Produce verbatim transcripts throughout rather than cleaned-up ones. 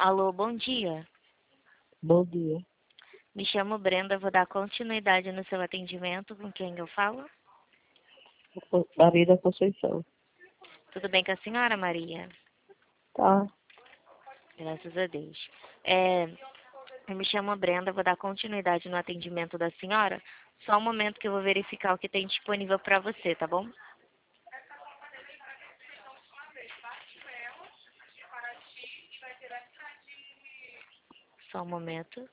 Alô, bom dia. Bom dia. Me chamo Brenda, vou dar continuidade no seu atendimento. Com quem eu falo? Maria da Conceição. Tudo bem com a senhora, Maria? Tá. Graças a Deus. É, eu me chamo Brenda, vou dar continuidade no atendimento da senhora. Só um momento que eu vou verificar o que tem disponível para você, tá bom? Só um momento.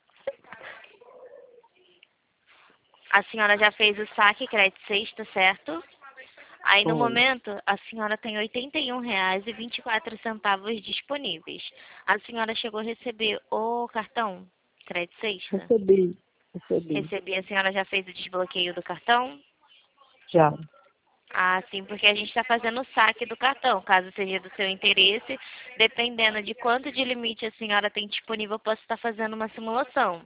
A senhora já fez o saque crédito sexta, certo? Aí, no Foi. momento, a senhora tem oitenta e um reais e vinte e quatro centavos disponíveis. A senhora chegou a receber o cartão crédito sexta? Recebi. Recebi. Recebi. A senhora já fez o desbloqueio do cartão? Já. Ah, sim, porque a gente está fazendo o saque do cartão. Caso seja do seu interesse, dependendo de quanto de limite a senhora tem disponível, eu posso estar fazendo uma simulação.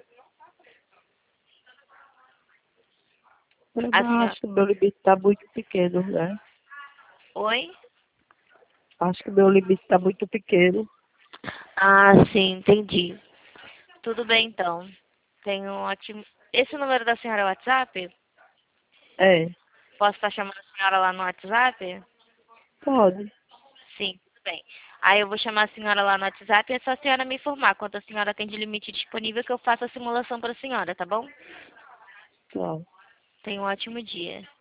Eu A não senhora... acho que o meu limite está muito pequeno, né? Oi? Acho que o meu limite está muito pequeno. Ah, sim, entendi. Tudo bem, então. Tenho um ótimo... Esse número da senhora é o WhatsApp? É. Posso estar chamando a senhora lá no WhatsApp? Pode. Sim, tudo bem. Aí eu vou chamar a senhora lá no WhatsApp e é só a senhora me informar quanto a senhora tem de limite disponível que eu faço a simulação para a senhora, tá bom? Tchau. Tenha um ótimo dia.